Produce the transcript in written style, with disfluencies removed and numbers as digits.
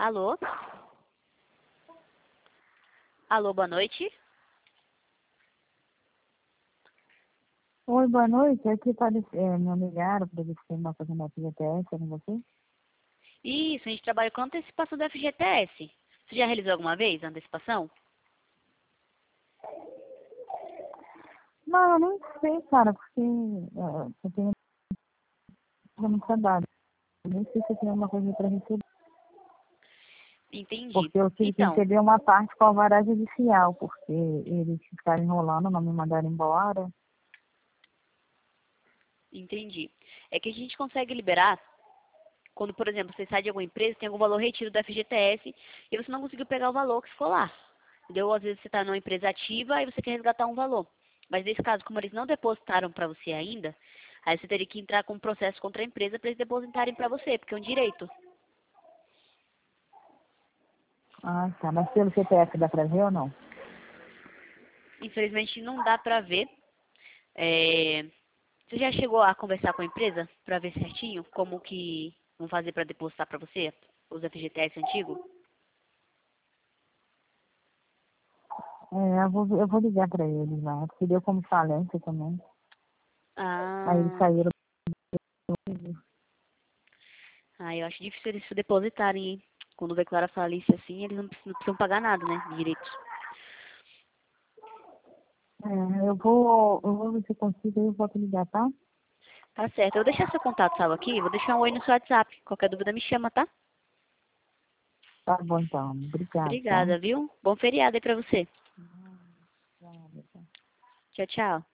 Alô? Alô, boa noite. Oi, boa noite. Aqui me ligaram para ver se tem uma coisa na FGTS com você. Isso, a gente trabalha com antecipação do FGTS. Você já realizou alguma vez a antecipação? Não, eu nem sei, cara, porque eu tenho muito trabalho. Eu nem sei se eu tenho uma coisa para receber. Entendi. Porque eu tive que Então, receber uma parte com a vara judicial, porque eles ficaram enrolando, não me mandaram embora. entendi. É que a gente consegue liberar quando, por exemplo, você sai de alguma empresa, tem algum valor retido do FGTS e você não conseguiu pegar o valor que ficou lá. Entendeu? Às vezes você está numa empresa ativa e você quer resgatar um valor. Mas nesse caso, como eles não depositaram para você ainda, aí você teria que entrar com um processo contra a empresa para eles depositarem para você, porque é um direito. Ah, tá. Mas pelo CPF dá pra ver ou não? Infelizmente não dá para ver. É, Você já chegou a conversar com a empresa para ver certinho como que vão fazer para depositar para você os FGTS antigos? Eu vou ligar para eles lá, porque deu como falência também. Aí eles Ah, saíram. eu acho difícil eles se depositarem, hein? Quando declara falência assim, eles não precisam pagar nada, né? De direitos. Eu vou ver se eu consigo, aí eu volto a ligar, tá? Tá certo. Eu vou deixar seu contato salvo aqui, vou deixar um oi no seu WhatsApp. Qualquer dúvida me chama, tá? Tá bom, então. Obrigado, tá? Obrigada, viu? Bom feriado aí pra você. Obrigada, tá? Tchau, tchau.